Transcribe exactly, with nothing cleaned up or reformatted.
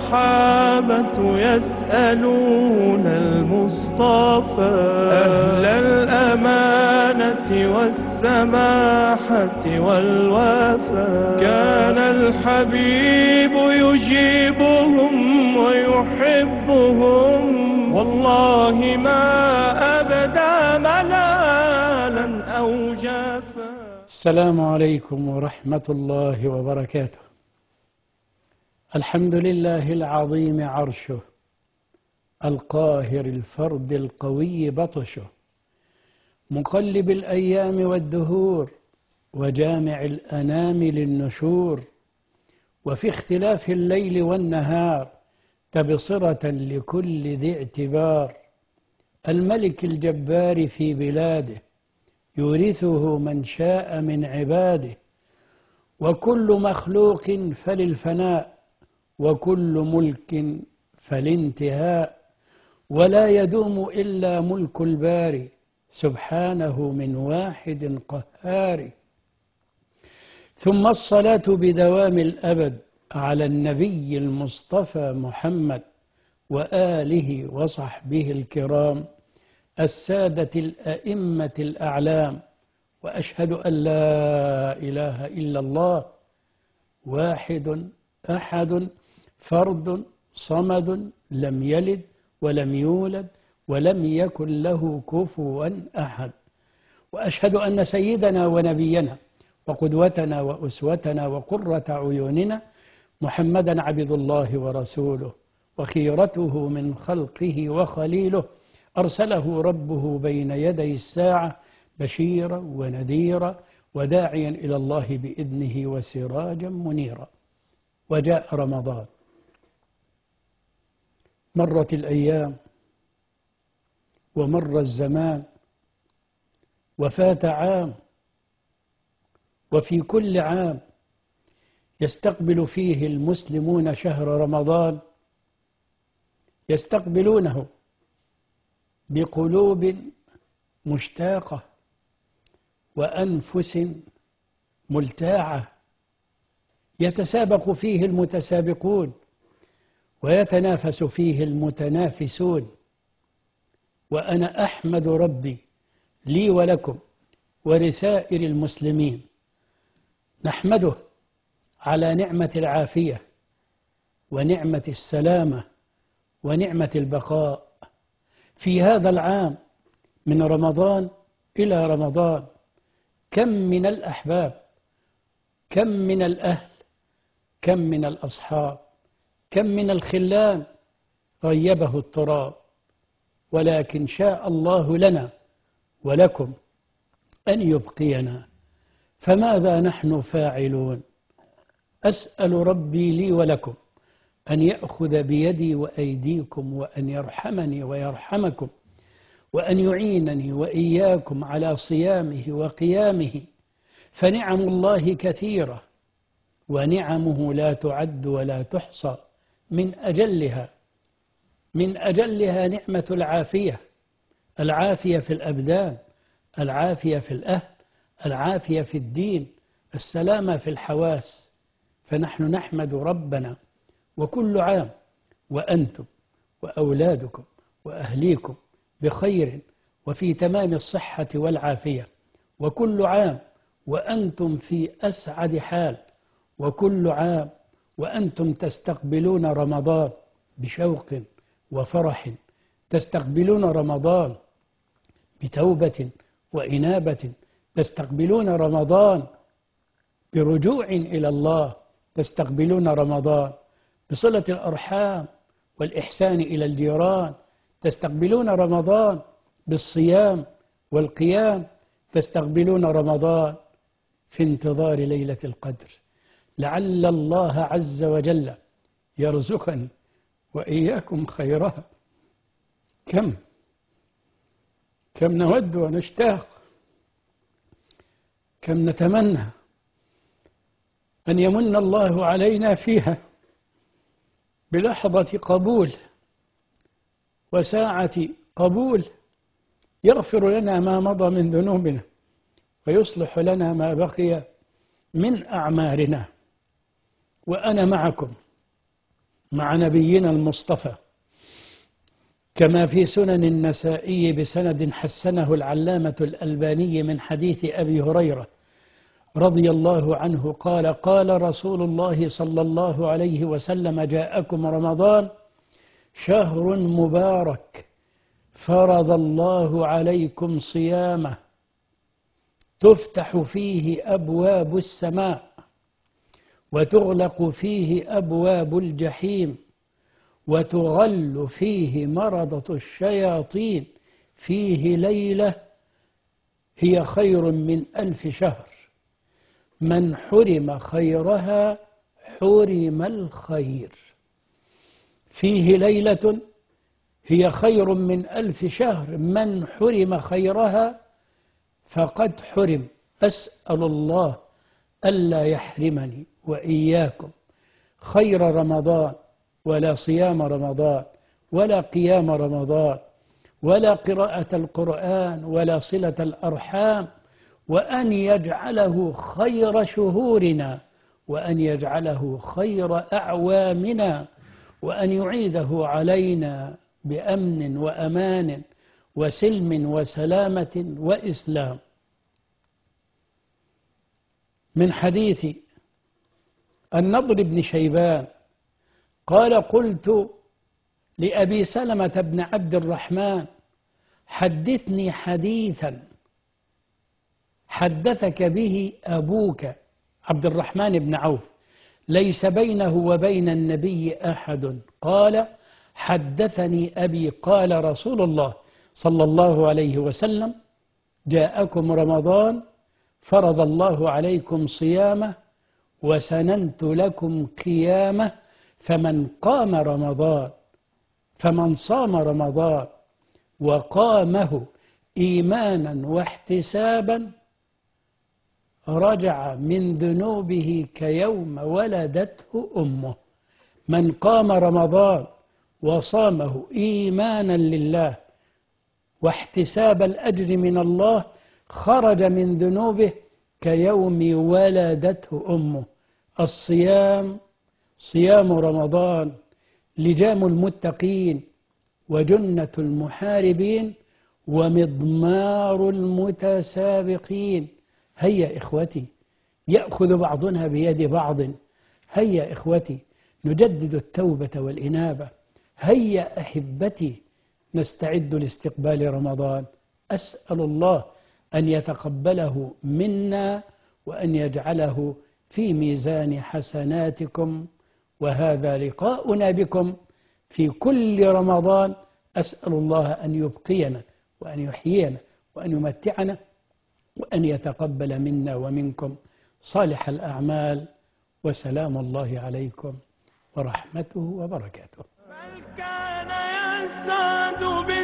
الصحابة يسألون المصطفى أهل الأمانة والسماحة والوفاء. كان الحبيب يجيبهم ويحبهم، والله ما أبدى ملالا أو جافا. السلام عليكم ورحمة الله وبركاته. الحمد لله العظيم عرشه، القاهر الفرد القوي بطشه، مقلب الأيام والدهور، وجامع الأنام للنشور، وفي اختلاف الليل والنهار تبصرة لكل ذي اعتبار. الملك الجبار في بلاده يورثه من شاء من عباده، وكل مخلوق فللفناء، وكل ملك فالانتهاء، ولا يدوم إلا ملك الباري سبحانه من واحد قهار. ثم الصلاة بدوام الأبد على النبي المصطفى محمد وآله وصحبه الكرام السادة الأئمة الأعلام. وأشهد أن لا إله إلا الله واحد أحد فرد صمد لم يلد ولم يولد ولم يكن له كفوا أحد. وأشهد أن سيدنا ونبينا وقدوتنا وأسوتنا وقرة عيوننا محمدا عبد الله ورسوله، وخيرته من خلقه وخليله، أرسله ربه بين يدي الساعة بشيرا ونذيرا وداعيا إلى الله بإذنه وسراجا منيرا. وجاء رمضان، مرت الأيام ومر الزمان وفات عام، وفي كل عام يستقبل فيه المسلمون شهر رمضان، يستقبلونه بقلوب مشتاقة وأنفس ملتاعة، يتسابق فيه المتسابقون ويتنافس فيه المتنافسون. وأنا أحمد ربي لي ولكم ولسائر المسلمين، نحمده على نعمة العافية ونعمة السلامة ونعمة البقاء في هذا العام من رمضان إلى رمضان. كم من الأحباب، كم من الأهل، كم من الأصحاب، كم من الخلان غيبه التراب، ولكن شاء الله لنا ولكم أن يبقينا، فماذا نحن فاعلون؟ أسأل ربي لي ولكم أن يأخذ بيدي وأيديكم، وأن يرحمني ويرحمكم، وأن يعينني وإياكم على صيامه وقيامه، فنعم الله كثيرة ونعمه لا تعد ولا تحصى. من أجلها من أجلها نعمة العافية، العافية في الأبدان، العافية في الأهل، العافية في الدين، السلامة في الحواس. فنحن نحمد ربنا، وكل عام وأنتم وأولادكم وأهليكم بخير وفي تمام الصحة والعافية، وكل عام وأنتم في أسعد حال، وكل عام وأنتم تستقبلون رمضان بشوق وفرح، تستقبلون رمضان بتوبة وإنابة، تستقبلون رمضان برجوع إلى الله، تستقبلون رمضان بصلة الأرحام والإحسان إلى الجيران، تستقبلون رمضان بالصيام والقيام، تستقبلون رمضان في انتظار ليلة القدر، لعل الله عز وجل يرزقني وإياكم خيرها. كم كم نود ونشتاق، كم نتمنى أن يمن الله علينا فيها بلحظة قبول وساعة قبول، يغفر لنا ما مضى من ذنوبنا ويصلح لنا ما بقي من أعمارنا. وأنا معكم مع نبينا المصطفى كما في سنن النسائي بسند حسنه العلامة الألباني من حديث أبي هريرة رضي الله عنه قال قال رسول الله صلى الله عليه وسلم جاءكم رمضان شهر مبارك فرض الله عليكم صيامه تفتح فيه أبواب السماء وتغلق فيه أبواب الجحيم وتغل فيه مرضة الشياطين فيه ليلة هي خير من ألف شهر من حرم خيرها حرم الخير. فيه ليلة هي خير من ألف شهر من حرم خيرها فقد حرم. أسأل الله ألا يحرمني وإياكم خير رمضان ولا صيام رمضان ولا قيام رمضان ولا قراءة القرآن ولا صلة الأرحام، وأن يجعله خير شهورنا وأن يجعله خير أعوامنا وأن يعيده علينا بأمن وأمان وسلم وسلامة وإسلام. من حديث النضر بن شيبان قال قلت لأبي سلمة بن عبد الرحمن حدثني حديثا حدثك به أبوك عبد الرحمن بن عوف ليس بينه وبين النبي أحد. قال حدثني أبي قال رسول الله صلى الله عليه وسلم جاءكم رمضان فرض الله عليكم صيامه وسننت لكم قيامه فمن قام رمضان فمن صام رمضان وقامه إيمانا واحتسابا رجع من ذنوبه كيوم ولدته أمه. من قام رمضان وصامه إيمانا لله واحتساب الأجر من الله خرج من ذنوبه كيوم ولدته أمه. الصيام صيام رمضان لجام المتقين وجنة المحاربين ومضمار المتسابقين. هيا إخوتي يأخذ بعضنا بيد بعض، هيا إخوتي نجدد التوبة والإنابة، هيا أحبتي نستعد لاستقبال رمضان. أسأل الله أن يتقبله منا وأن يجعله في ميزان حسناتكم، وهذا لقاؤنا بكم في كل رمضان. أسأل الله أن يبقينا وأن يحيينا وأن يمتعنا وأن يتقبل منا ومنكم صالح الأعمال، وسلام الله عليكم ورحمته وبركاته. بل كان يزداد